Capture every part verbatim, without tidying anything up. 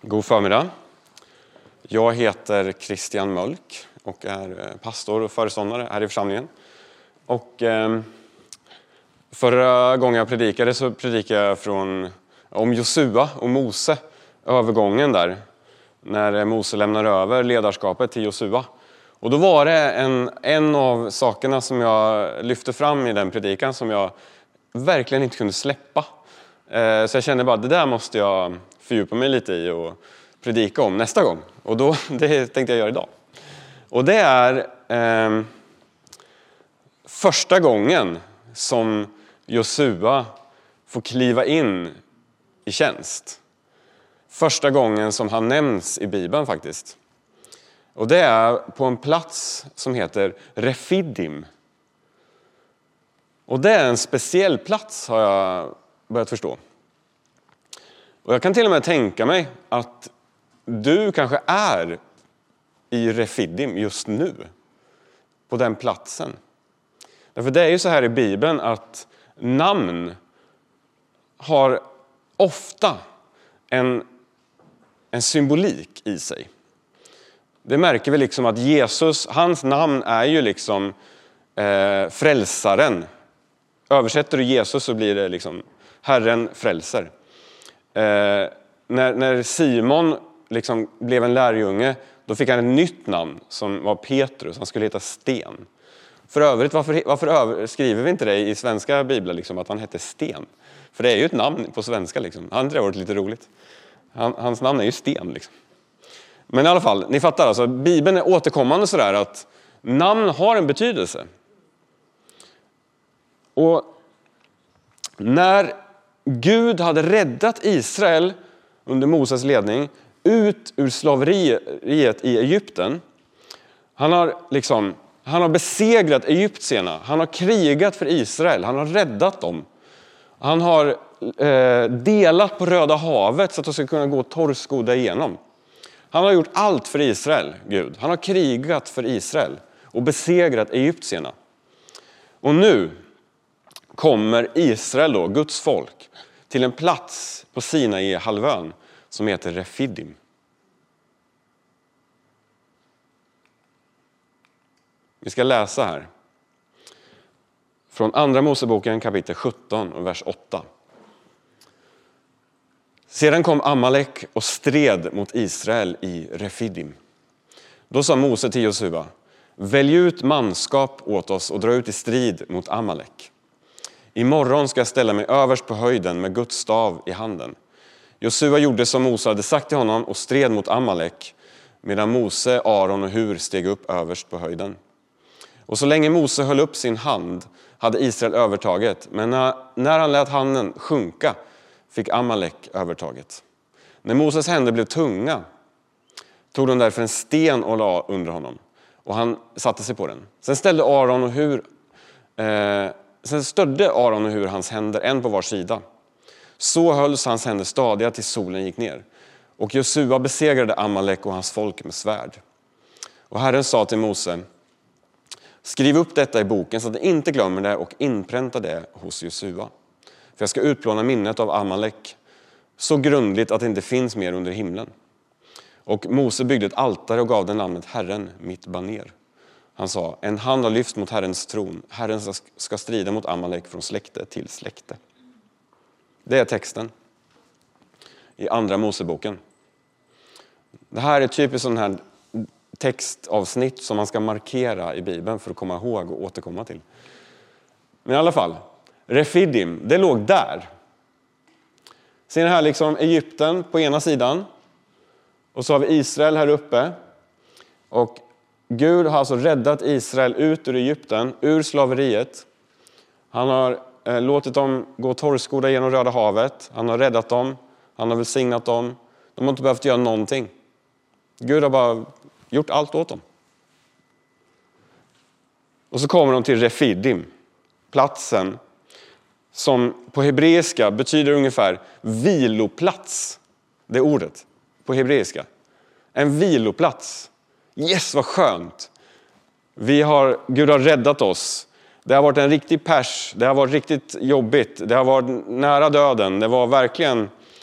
God förmiddag. Jag heter Christian Mölk och är pastor och föreståndare här i församlingen. Och eh, förra gången jag predikade så predikade jag från, om Josua och Mose, övergången där. När Mose lämnar över ledarskapet till Josua. Och då var det en, en av sakerna som jag lyfte fram i den predikan som jag verkligen inte kunde släppa. Eh, så jag kände bara, det där måste jag fördjupa mig lite i och predika om nästa gång. Och då, det tänkte jag göra idag. Och det är eh, första gången som Josua får kliva in i tjänst. Första gången som han nämns i Bibeln faktiskt. Och det är på en plats som heter Refidim. Och det är en speciell plats har jag börjat förstå. Och jag kan till och med tänka mig att du kanske är i Refidim just nu. På den platsen. Därför det är ju så här i Bibeln att namn har ofta en, en symbolik i sig. Det märker vi liksom att Jesus, hans namn är ju liksom eh, frälsaren. Översätter du Jesus så blir det liksom Herren frälser. Eh, när, när Simon liksom blev en lärjunge, då fick han ett nytt namn som var Petrus. Han skulle heta Sten. För övrigt, varför, varför över, skriver vi inte det i svenska biblar liksom, att han hette Sten? För det är ju ett namn på svenska. Liksom. Han det varit lite roligt. Han, hans namn är ju Sten. Liksom. Men i alla fall, ni fattar alltså, Bibeln är återkommande sådär att namn har en betydelse. Och när Gud hade räddat Israel under Moses ledning ut ur slaveriet i Egypten. Han har liksom, han har besegrat egyptierna. Han har krigat för Israel. Han har räddat dem. Han har eh, delat på Röda havet så att de ska kunna gå torrskodda igenom. Han har gjort allt för Israel, Gud. Han har krigat för Israel och besegrat egyptierna. Och nu kommer Israel då, Guds folk, till en plats på Sinai halvön som heter Refidim. Vi ska läsa här. Från andra Moseboken kapitel sjutton och vers åtta. Sedan kom Amalek och stred mot Israel i Refidim. Då sa Mose till Josua: välj ut manskap åt oss och dra ut i strid mot Amalek. Imorgon ska jag ställa mig överst på höjden med Guds stav i handen. Josua gjorde som Mose hade sagt till honom och stred mot Amalek, medan Mose, Aron och Hur steg upp överst på höjden. Och så länge Mose höll upp sin hand hade Israel övertaget, men när, när han lät handen sjunka fick Amalek övertaget. När Moses händer blev tunga tog de därför en sten och la under honom, och han satte sig på den. Sen ställde Aron och Hur eh, sen stödde Aron och Hur hans händer en på var sida. Så hölls hans händer stadiga tills solen gick ner. Och Josua besegrade Amalek och hans folk med svärd. Och Herren sa till Mose: skriv upp detta i boken så att ni inte glömmer det och inpränta det hos Josua. För jag ska utplåna minnet av Amalek så grundligt att det inte finns mer under himlen. Och Mose byggde ett altare och gav den namnet Herren, mitt baner. Han sa: en hand har lyft mot Herrens tron. Herren ska strida mot Amalek från släkte till släkte. Det är texten i andra Moseboken. Det här är typiskt sån här textavsnitt som man ska markera i Bibeln för att komma ihåg och återkomma till. Men i alla fall, Refidim, det låg där. Ser ni här liksom Egypten på ena sidan. Och så har vi Israel här uppe. Och Gud har alltså räddat Israel ut ur Egypten, ur slaveriet. Han har eh, låtit dem gå torrskodda genom Röda havet. Han har räddat dem. Han har välsignat dem. De har inte behövt göra någonting. Gud har bara gjort allt åt dem. Och så kommer de till Refidim. Platsen som på hebreiska betyder ungefär viloplats. Det ordet på hebreiska. En viloplats. Yes, vad skönt. Vi har, Gud har räddat oss. Det har varit en riktig pers. Det har varit riktigt jobbigt. Det har varit nära döden. Det var verkligen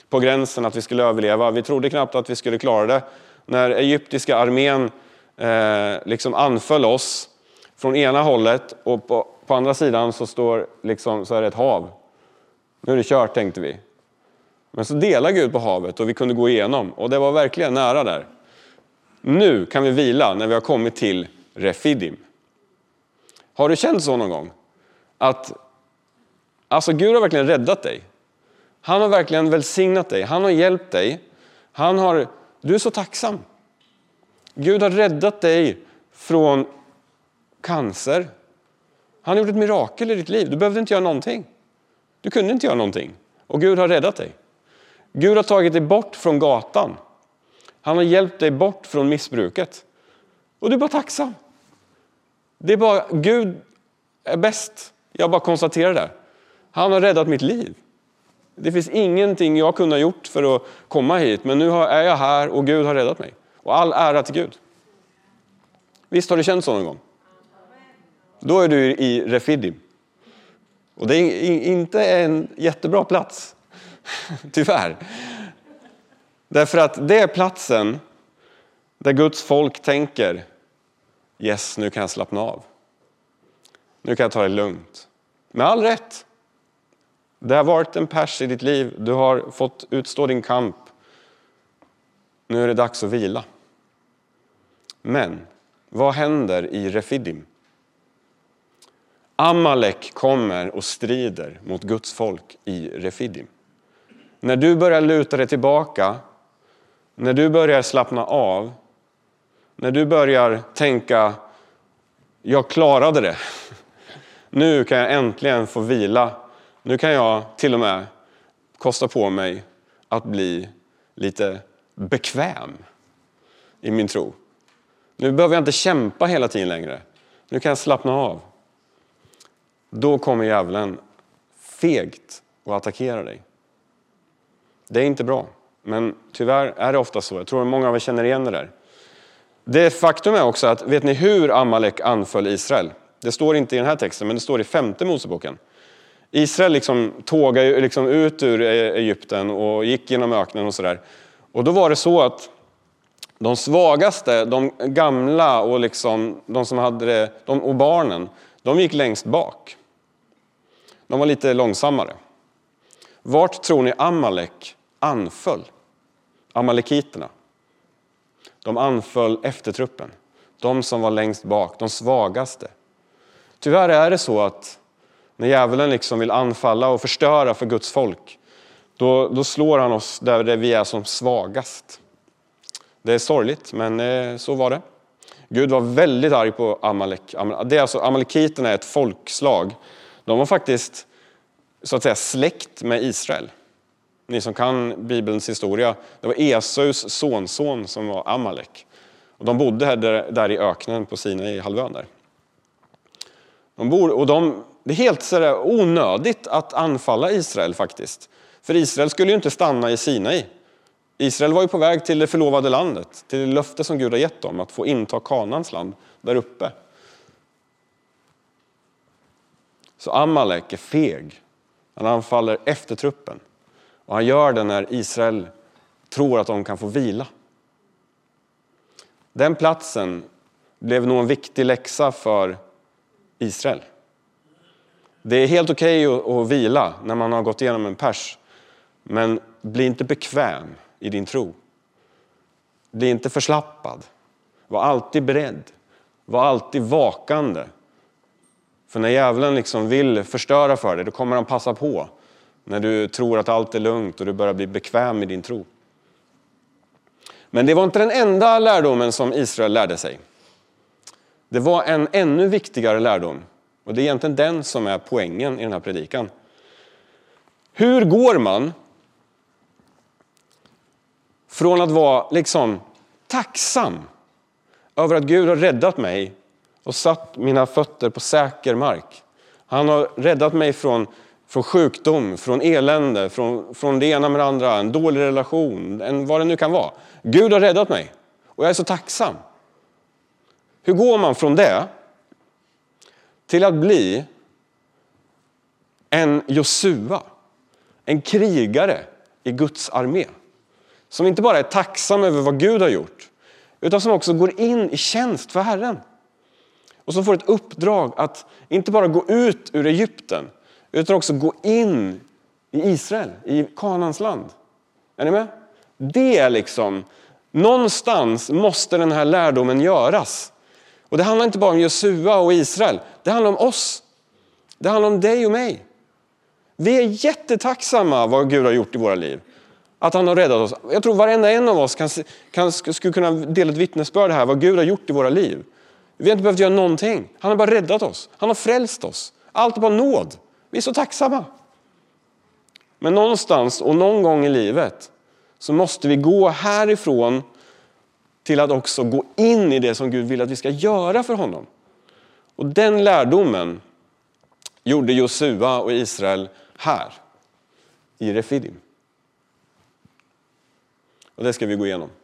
på gränsen att vi skulle överleva. Vi trodde knappt att vi skulle klara det. När egyptiska armén eh, liksom anföll oss från ena hållet och på, på andra sidan så, står, liksom, så är det ett hav. Nu är det kört, tänkte vi. Men så delar Gud på havet och vi kunde gå igenom. Och det var verkligen nära där. Nu kan vi vila när vi har kommit till Refidim. Har du känt så någon gång? Att alltså Gud har verkligen räddat dig. Han har verkligen välsignat dig. Han har hjälpt dig. Han har, du är så tacksam. Gud har räddat dig från cancer. Han har gjort ett mirakel i ditt liv. Du behövde inte göra någonting. Du kunde inte göra någonting. Och Gud har räddat dig. Gud har tagit dig bort från gatan. Han har hjälpt dig bort från missbruket. Och du är bara tacksam. Det är bara, Gud är bäst. Jag bara konstaterar det. Han har räddat mitt liv. Det finns ingenting jag kunde ha gjort för att komma hit. Men nu är jag här och Gud har räddat mig. Och all ära till Gud. Visst har du känt så någon gång? Då är du i Refidim. Och det är inte en jättebra plats. Tyvärr. Därför att det är platsen där Guds folk tänker: yes, nu kan jag slappna av. Nu kan jag ta det lugnt. Med all rätt. Det har varit en pers i ditt liv. Du har fått utstå din kamp. Nu är det dags att vila. Men vad händer i Refidim? Amalek kommer och strider mot Guds folk i Refidim. När du börjar luta dig tillbaka, när du börjar slappna av, när du börjar tänka: jag klarade det. Nu kan jag äntligen få vila. Nu kan jag till och med kosta på mig att bli lite bekväm i min tro. Nu behöver jag inte kämpa hela tiden längre. Nu kan jag slappna av. Då kommer djävulen fegt och attackerar dig. Det är inte bra. Men tyvärr är det ofta så. Jag tror att många av er känner igen det där. Det faktum är också att, vet ni hur Amalek anföll Israel? Det står inte i den här texten, men det står i femte Moseboken. Israel liksom tågade liksom ut ur Egypten och gick genom öknen och sådär. Och då var det så att de svagaste, de gamla och liksom de som hade det, de, och barnen, de gick längst bak. De var lite långsammare. Vart tror ni Amalek anföll? Amalekiterna. De anföll eftertruppen. De som var längst bak, de svagaste. Tyvärr är det så att när djävulen liksom vill anfalla och förstöra för Guds folk, då, då slår han oss där vi är som svagast. Det är sorgligt, men eh, så var det. Gud var väldigt arg på Amalek. Det är alltså, Amalekiterna är ett folkslag. De var faktiskt så att säga släkt med Israel. Ni som kan Bibelns historia, det var Esaus sonson som var Amalek. Och de bodde här där, där i öknen på Sinai halvön där. De bor, och de, det är helt så där onödigt att anfalla Israel faktiskt. För Israel skulle ju inte stanna i Sinai. Israel var ju på väg till det förlovade landet, till det löfte som Gud har gett dem, att få inta Kanaans land där uppe. Så Amalek är feg. Han anfaller efter truppen. Och han gör det när Israel tror att de kan få vila. Den platsen blev nog en viktig läxa för Israel. Det är helt okej att, att vila när man har gått igenom en pers. Men bli inte bekväm i din tro. Bli inte förslappad. Var alltid beredd. Var alltid vakande. För när djävulen liksom vill förstöra för dig, då kommer han passa på. När du tror att allt är lugnt och du börjar bli bekväm i din tro. Men det var inte den enda lärdomen som Israel lärde sig. Det var en ännu viktigare lärdom. Och det är egentligen den som är poängen i den här predikan. Hur går man från att vara liksom tacksam över att Gud har räddat mig och satt mina fötter på säker mark. Han har räddat mig från, från sjukdom, från elände, från, från det ena med det andra, en dålig relation, en, vad det nu kan vara. Gud har räddat mig och jag är så tacksam. Hur går man från det till att bli en Josua, en krigare i Guds armé. Som inte bara är tacksam över vad Gud har gjort, utan som också går in i tjänst för Herren. Och som får ett uppdrag att inte bara gå ut ur Egypten, utan också gå in i Israel, i Kanaans land. Är ni med? Det är liksom, någonstans måste den här lärdomen göras. Och det handlar inte bara om Josua och Israel, det handlar om oss. Det handlar om dig och mig. Vi är jättetacksamma vad Gud har gjort i våra liv. Att han har räddat oss. Jag tror varenda en av oss kan, kan, skulle kunna dela ett vittnesbörd här vad Gud har gjort i våra liv. Vi har inte behövt göra någonting. Han har bara räddat oss. Han har frälst oss. Allt är bara nåd. Vi är så tacksamma. Men någonstans och någon gång i livet så måste vi gå härifrån till att också gå in i det som Gud vill att vi ska göra för honom. Och den lärdomen gjorde Josua och Israel här i Refidim. Och det ska vi gå igenom.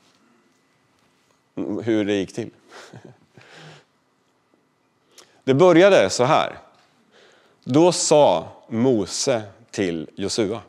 Hur det gick till. Det började så här. Då sa Mose till Josua.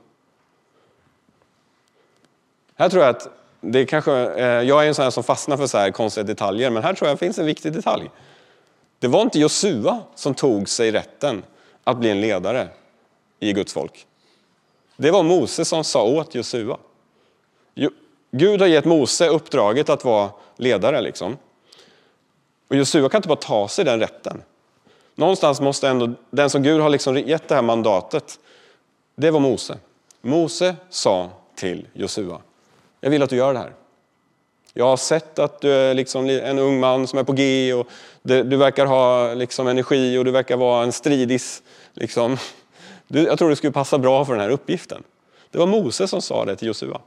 Här tror jag att det kanske, jag är en sån här som fastnar för så här konstiga detaljer, men här tror jag finns en viktig detalj. Det var inte Josua som tog sig rätten att bli en ledare i Guds folk. Det var Mose som sa åt Josua. Gud har gett Mose uppdraget att vara ledare liksom. Och Josua kan inte bara ta sig den rätten. Någonstans måste ändå, den som Gud har liksom gett det här mandatet, det var Mose. Mose sa till Josua: jag vill att du gör det här. Jag har sett att du är liksom en ung man som är på G och du, du verkar ha liksom energi och du verkar vara en stridis. Liksom. Du, jag tror det skulle passa bra för den här uppgiften. Det var Mose som sa det till Josua.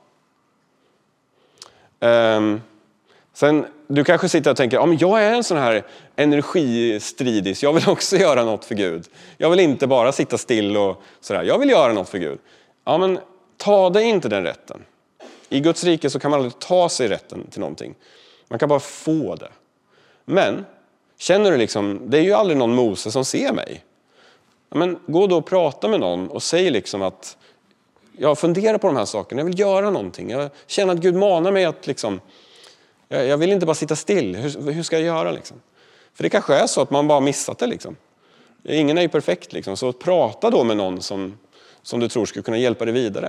Um, sen, du kanske sitter och tänker, ja, men jag är en sån här energistridis. Jag vill också göra något för Gud. Jag vill inte bara sitta still och sådär. Jag vill göra något för Gud. Ja, men ta dig inte den rätten. I Guds rike så kan man aldrig ta sig rätten till någonting. Man kan bara få det. Men känner du liksom, det är ju aldrig någon Mose som ser mig. Ja, men gå då och prata med någon och säg liksom att jag funderar på de här sakerna. Jag vill göra någonting. Jag känner att Gud manar mig att liksom, jag, jag vill inte bara sitta still. Hur, hur ska jag göra liksom? För det kanske är så att man bara missat det liksom. Ingen är ju perfekt liksom. Så prata då med någon som, som du tror skulle kunna hjälpa dig vidare.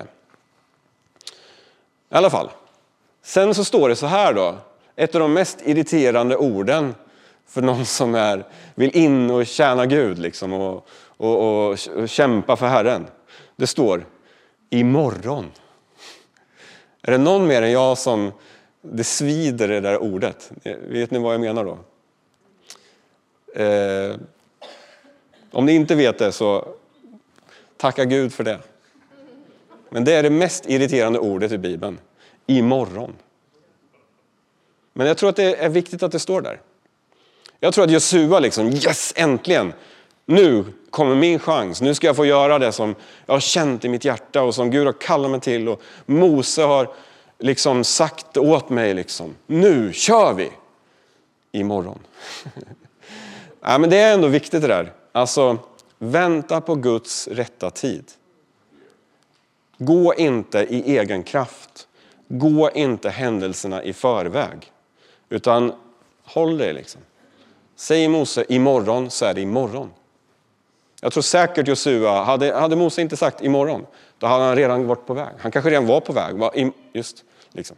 I alla fall. Sen så står det så här då. Ett av de mest irriterande orden för någon som är, vill in och tjäna Gud liksom, och, och, och, och kämpa för Herren. Det står imorgon. Är det någon mer än jag som det svider det där ordet? Vet ni vad jag menar då? Eh, om ni inte vet det så tacka Gud för det. Men det är det mest irriterande ordet i Bibeln. Imorgon. Men jag tror att det är viktigt att det står där. Jag tror att Josua liksom, yes, äntligen. Nu kommer min chans. Nu ska jag få göra det som jag har känt i mitt hjärta och som Gud har kallat mig till. Och Mose har liksom sagt åt mig liksom, nu kör vi. Imorgon. Ja, men det är ändå viktigt det där. Alltså, vänta på Guds rätta tid. Gå inte i egen kraft. Gå inte händelserna i förväg. Utan håll dig liksom. Säg Mose imorgon så är det imorgon. Jag tror säkert Josua, hade, hade Mose inte sagt imorgon, då hade han redan varit på väg. Han kanske redan var på väg. Var im, just liksom.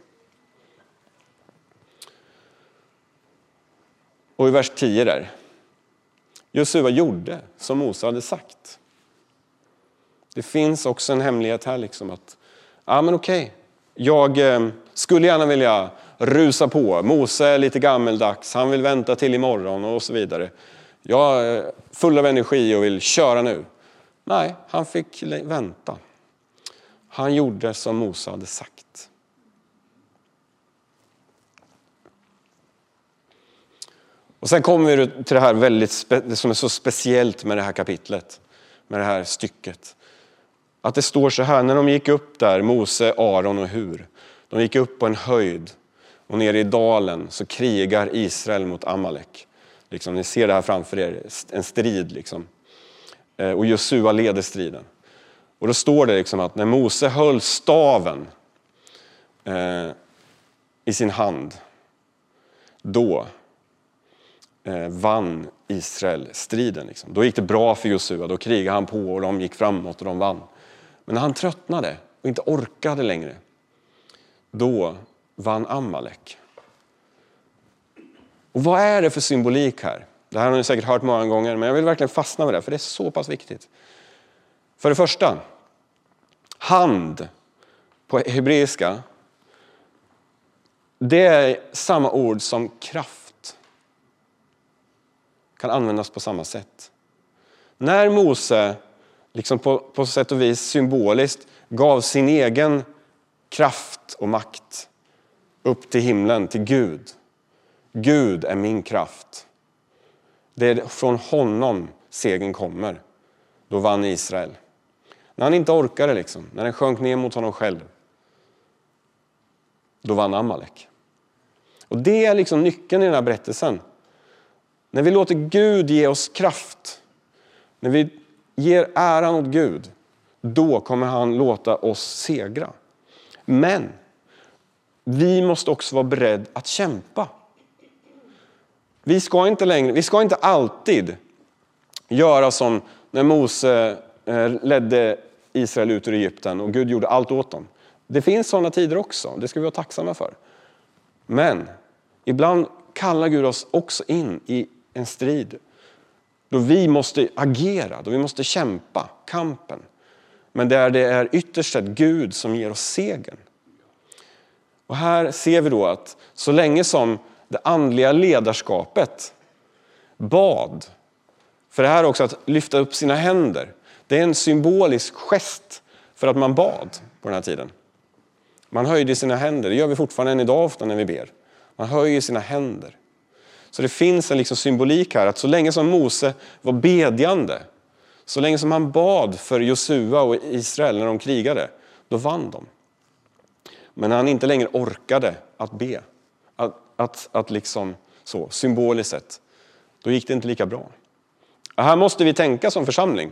Och i vers tio där. Josua gjorde som Mose hade sagt. Det finns också en hemlighet här liksom att, ja men okej, jag eh, skulle gärna vilja rusa på. Mose är lite gammeldags, han vill vänta till imorgon och så vidare. Jag är full av energi och vill köra nu. Nej, han fick vänta. Han gjorde som Mose hade sagt. Och sen kommer vi till det här väldigt spe- som är så speciellt med det här kapitlet. Med det här stycket. Att det står så här, när de gick upp där, Mose, Aron och Hur. De gick upp på en höjd och nere i dalen så krigar Israel mot Amalek. Liksom, ni ser det här framför er, en strid liksom. Och Josua leder striden. Och då står det liksom att när Mose höll staven eh, i sin hand, då eh, vann Israel striden. Liksom. Då gick det bra för Josua, då krigade han på och de gick framåt och de vann. Men när han tröttnade och inte orkade längre, då vann Amalek. Och vad är det för symbolik här? Det här har ni säkert hört många gånger, men jag vill verkligen fastna med det, för det är så pass viktigt. För det första, hand på hebreiska, det är samma ord som kraft. Kan användas på samma sätt. När Mose liksom på, på sätt och vis symboliskt gav sin egen kraft och makt upp till himlen, till Gud. Gud är min kraft. Det är från honom segern kommer. Då vann Israel. När han inte orkade liksom, när den sjönk ner mot honom själv, då vann Amalek. Och det är liksom nyckeln i den här berättelsen. När vi låter Gud ge oss kraft, när vi ger äran åt Gud, då kommer han låta oss segra. Men vi måste också vara beredda att kämpa. Vi ska inte längre, vi ska inte alltid göra som när Mose ledde Israel ut ur Egypten och Gud gjorde allt åt dem. Det finns sådana tider också, det ska vi vara tacksamma för. Men ibland kallar Gud oss också in i en strid då vi måste agera, då vi måste kämpa kampen. Men där det är ytterst sett Gud som ger oss segern. Och här ser vi då att så länge som det andliga ledarskapet bad, för det här också att lyfta upp sina händer, det är en symbolisk gest för att man bad på den här tiden. Man höjde sina händer, det gör vi fortfarande än idag ofta när vi ber. Man höjer sina händer. Så det finns en liksom symbolik här att så länge som Mose var bedjande, så länge som han bad för Josua och Israel när de krigade, då vann de. Men när han inte längre orkade att be, att, att, att liksom så symboliskt sett, då gick det inte lika bra. Och här måste vi tänka som församling.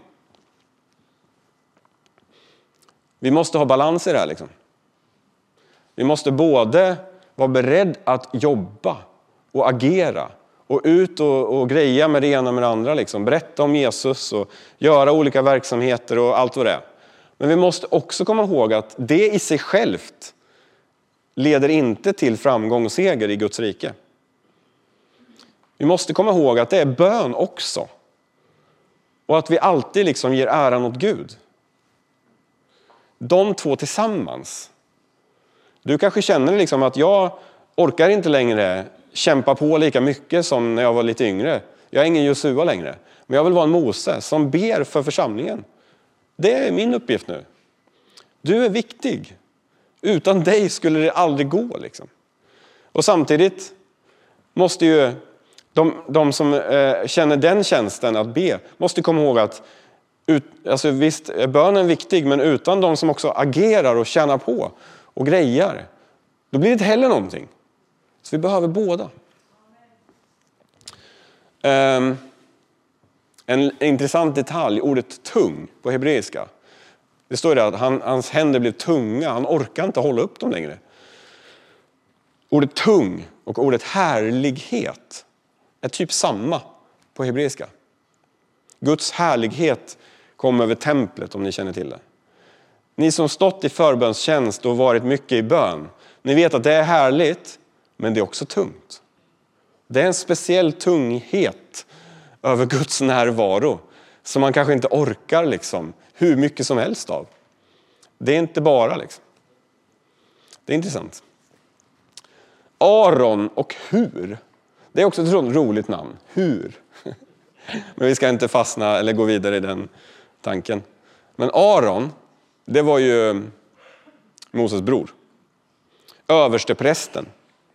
Vi måste ha balans i det här liksom. Vi måste både vara beredd att jobba och agera och ut och, och greja med det ena med det andra. Liksom. Berätta om Jesus och göra olika verksamheter och allt vad det är. Men vi måste också komma ihåg att det i sig självt leder inte till framgång och seger i Guds rike. Vi måste komma ihåg att det är bön också. Och att vi alltid liksom ger äran åt Gud. De två tillsammans. Du kanske känner liksom att jag orkar inte längre kämpa på lika mycket som när jag var lite yngre. Jag är ingen Josua längre. Men jag vill vara en Mose som ber för församlingen. Det är min uppgift nu. Du är viktig. Utan dig skulle det aldrig gå. Liksom. Och samtidigt måste ju de, de som eh, känner den tjänsten att be, måste komma ihåg att ut, alltså visst är bönen viktig, men utan de som också agerar och tjänar på och grejar, då blir det inte heller någonting. Så vi behöver båda. Um, en intressant detalj, ordet tung på hebreiska. Det står där att han, hans händer blev tunga, han orkar inte hålla upp dem längre. Ordet tung och ordet härlighet är typ samma på hebreiska. Guds härlighet kom över templet, om ni känner till det. Ni som stått i förbönstjänst och varit mycket i bön, ni vet att det är härligt, men det är också tungt. Det är en speciell tunghet över Guds närvaro som man kanske inte orkar liksom hur mycket som helst av. Det är inte bara liksom. Det är intressant. Aron och Hur. Det är också ett roligt namn. Hur. Men vi ska inte fastna eller gå vidare i den tanken. Men Aron, det var ju Moses bror. Översteprästen.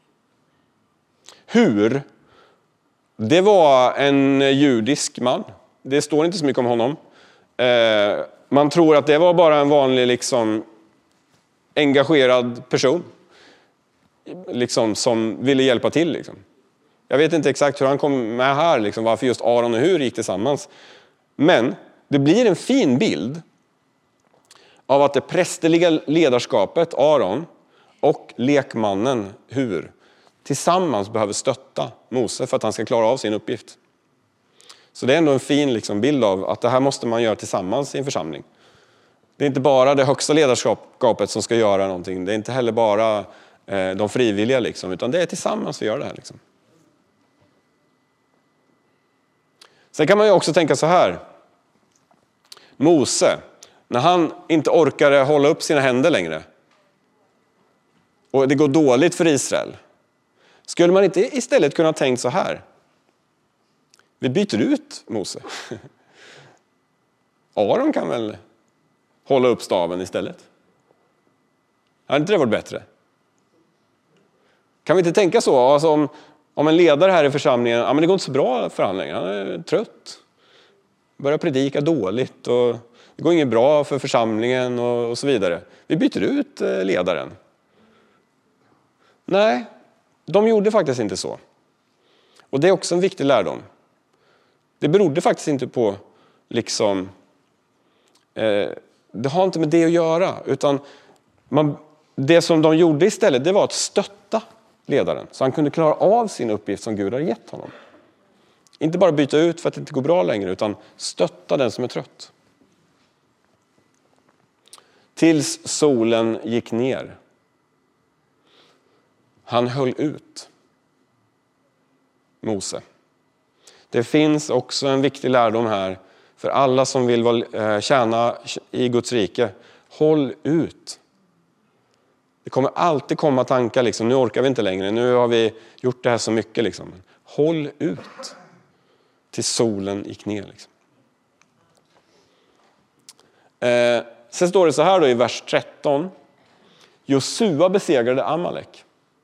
Hur, det var en judisk man. Det står inte så mycket om honom. Eh, man tror att det var bara en vanlig liksom engagerad person. Liksom, som ville hjälpa till. Liksom. Jag vet inte exakt hur han kom med här. Liksom, varför just Aron och Hur gick tillsammans. Men det blir en fin bild av att det prästerliga ledarskapet, Aron, och lekmannen Hur tillsammans behöver stötta Mose för att han ska klara av sin uppgift. Så det är ändå en fin liksom, bild av att det här måste man göra tillsammans i en församling. Det är inte bara det högsta ledarskapet som ska göra någonting. Det är inte heller bara eh, de frivilliga, liksom, utan det är tillsammans vi gör det här. Liksom. Sen kan man ju också tänka så här. Mose, när han inte orkade hålla upp sina händer längre och det går dåligt för Israel, skulle man inte istället kunna tänka så här? Vi byter ut Mose. Aron kan väl hålla upp staven istället? Hade inte det varit bättre? Kan vi inte tänka så? Alltså om, om en ledare här i församlingen, ja, men det går inte så bra för han längre, han är trött. Börjar predika dåligt och det går inget bra för församlingen och, och så vidare. Vi byter ut ledaren. Nej, de gjorde faktiskt inte så. Och det är också en viktig lärdom. Det berodde faktiskt inte på liksom eh, det har inte med det att göra, utan man, det som de gjorde istället, det var att stötta ledaren så han kunde klara av sin uppgift som Gud har gett honom. Inte bara byta ut för att det inte går bra längre, utan stötta den som är trött. Tills solen gick ner. Han höll ut. Mose. Det finns också en viktig lärdom här för alla som vill tjäna i Guds rike. Håll ut. Det kommer alltid komma tankar liksom, nu orkar vi inte längre, nu har vi gjort det här så mycket liksom. Håll ut till solen gick ner liksom. Eh, sen står det så här då i vers tretton. Josua besegrade Amalek.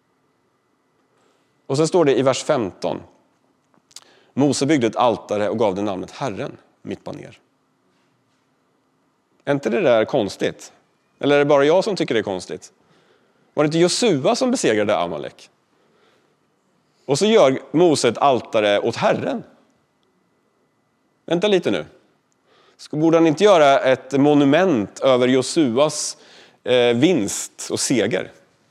Och sen står det i vers femton. Mose byggde ett altare och gav det namnet Herren mitt på ner. Är inte det där konstigt? Eller är det bara jag som tycker det är konstigt? Var det inte Josua som besegrade Amalek? Och så gör Mose ett altare åt Herren. Vänta lite nu. Borde han inte göra ett monument över Josuas eh, vinst och seger?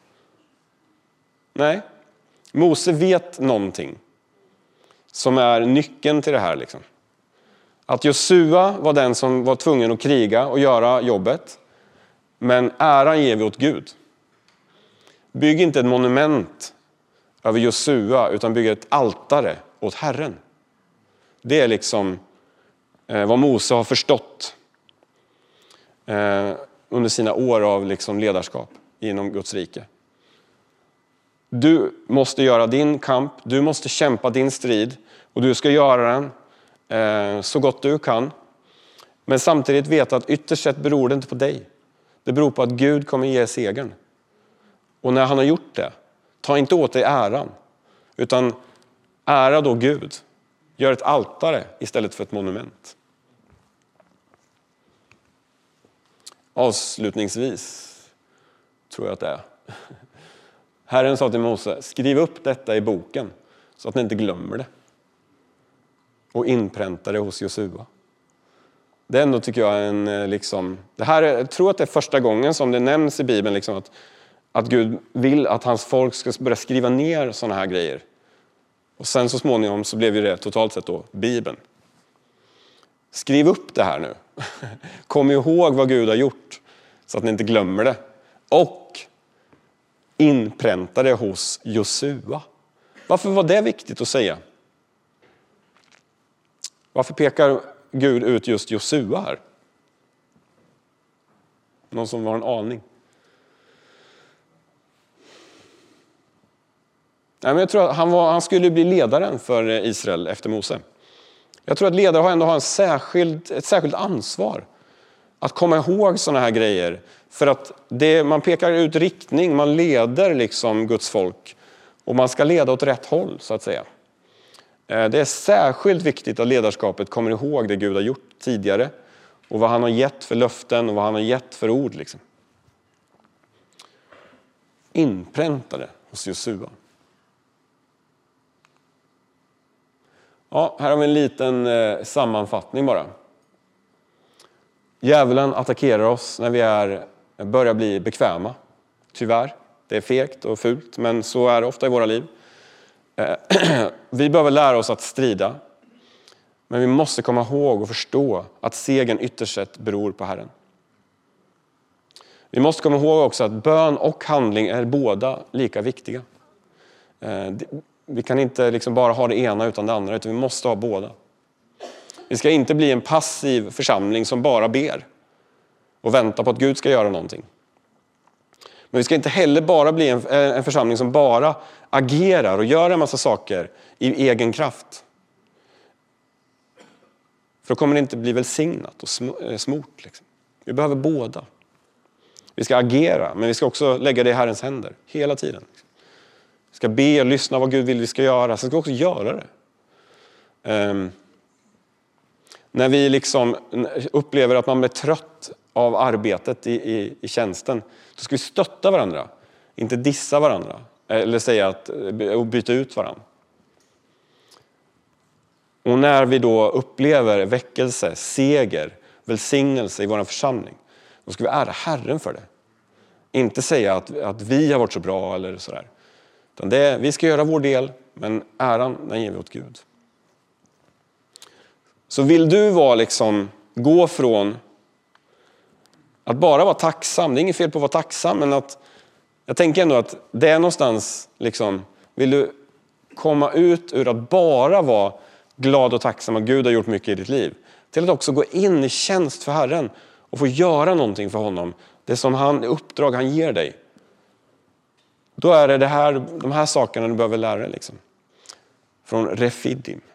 Nej. Mose vet någonting som är nyckeln till det här. Liksom. Att Josua var den som var tvungen att kriga och göra jobbet. Men äran ger vi åt Gud. Bygg inte ett monument över Josua utan bygg ett altare åt Herren. Det är liksom eh, vad Mose har förstått eh, under sina år av liksom, ledarskap inom Guds rike. Du måste göra din kamp, du måste kämpa din strid och du ska göra den eh, så gott du kan. Men samtidigt veta att ytterst sett beror det inte på dig. Det beror på att Gud kommer ge segern. Och när han har gjort det, ta inte åt dig äran, utan ära då Gud. Gör ett altare istället för ett monument. Avslutningsvis tror jag att det är. Herren sa till Mose, skriv upp detta i boken så att ni inte glömmer det. Och inpränta det hos Josua. Det är ändå tycker jag en liksom, det här är, jag tror att det är första gången som det nämns i Bibeln liksom att, att Gud vill att hans folk ska börja skriva ner sådana här grejer. Och sen så småningom så blev ju det totalt sett då Bibeln. Skriv upp det här nu. Kom ihåg vad Gud har gjort så att ni inte glömmer det. Och inpränta det hos Josua. Varför var det viktigt att säga? Varför pekar Gud ut just Josua här? Någon som har en aning? Nej, men jag tror att han, var, han skulle bli ledaren för Israel efter Mose. Jag tror att ledare har ändå har en särskild, ett särskilt ansvar att komma ihåg sådana här grejer. För att det, man pekar ut riktning, man leder liksom Guds folk. Och man ska leda åt rätt håll så att säga. Det är särskilt viktigt att ledarskapet kommer ihåg det Gud har gjort tidigare. Och vad han har gett för löften och vad han har gett för ord. Liksom. Inpräntade hos Josua. Ja, här har vi en liten eh, sammanfattning bara. Djävulen attackerar oss när vi är, börjar bli bekväma. Tyvärr, det är fegt och fult, men så är det ofta i våra liv. Vi behöver lära oss att strida. Men vi måste komma ihåg och förstå att segern ytterst sett beror på Herren. Vi måste komma ihåg också att bön och handling är båda lika viktiga. Vi kan inte liksom bara ha det ena utan det andra, utan vi måste ha båda. Vi ska inte bli en passiv församling som bara ber och väntar på att Gud ska göra någonting. Men vi ska inte heller bara bli en, en församling som bara agerar och gör en massa saker i egen kraft. För då kommer det inte bli välsignat och smort. Liksom. Vi behöver båda. Vi ska agera, men vi ska också lägga det i Herrens händer hela tiden. Vi ska be och lyssna vad Gud vill vi ska göra. Sen ska vi också göra det. Um, när vi liksom upplever att man blir trött av arbetet i, i, i tjänsten, då ska vi stötta varandra. Inte dissa varandra. Eller säga att, och byta ut varandra. Och när vi då upplever väckelse, seger, välsignelse i vår församling, då ska vi ära Herren för det. Inte säga att, att vi har varit så bra eller sådär. Utan det, vi ska göra vår del, men äran den ger vi åt Gud. Så vill du vara liksom, gå från att bara vara tacksam. Det är inget fel på att vara tacksam, men att jag tänker ändå att det är någonstans liksom, vill du komma ut ur att bara vara glad och tacksam att Gud har gjort mycket i ditt liv, till att också gå in i tjänst för Herren och få göra någonting för honom. Det som han, det uppdrag han ger dig. Då är det, det här, de här sakerna du behöver lära dig. Liksom. Från Refidim.